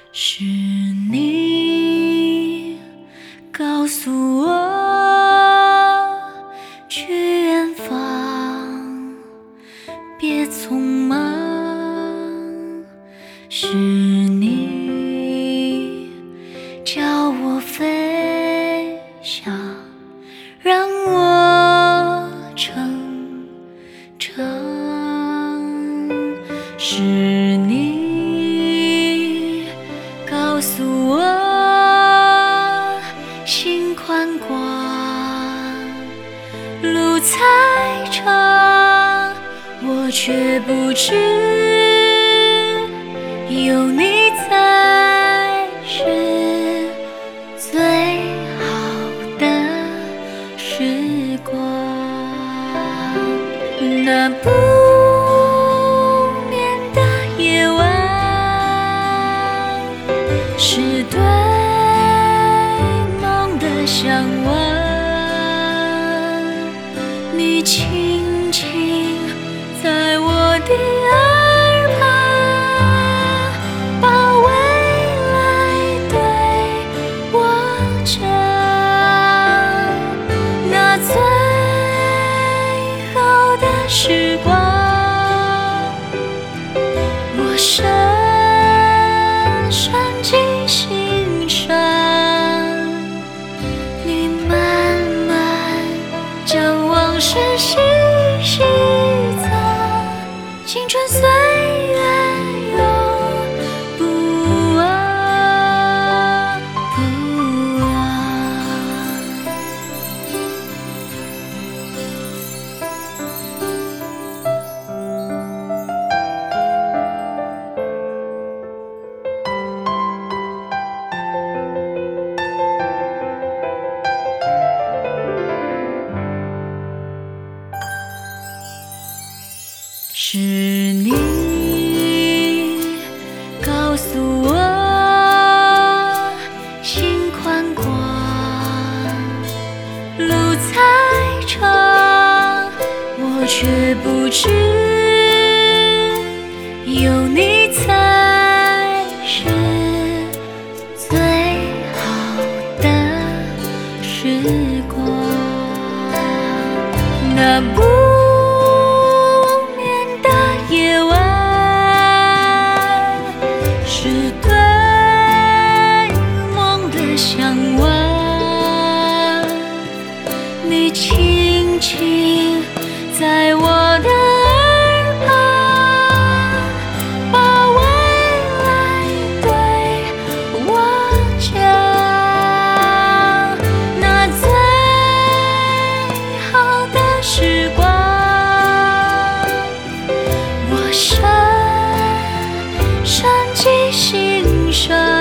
是你告诉我去远方，别匆忙。是你教我飞翔，让我成长。是你告诉我心宽广，路再长，我却不知有你才是最好的时光。那不眠的夜晚，是对梦的向往。你轻轻在我的耳旁，把未来对我讲，那最好的时光，我深深记心上。你慢慢将往事细细藏，青春岁月永不忘，不忘。是你告诉我心宽广，路再长，我却不知有你才是最好的时光。那不夜晚，是对梦的向往。你轻轻在我的耳旁，把未来对我讲，那最好的时光，深深记心上。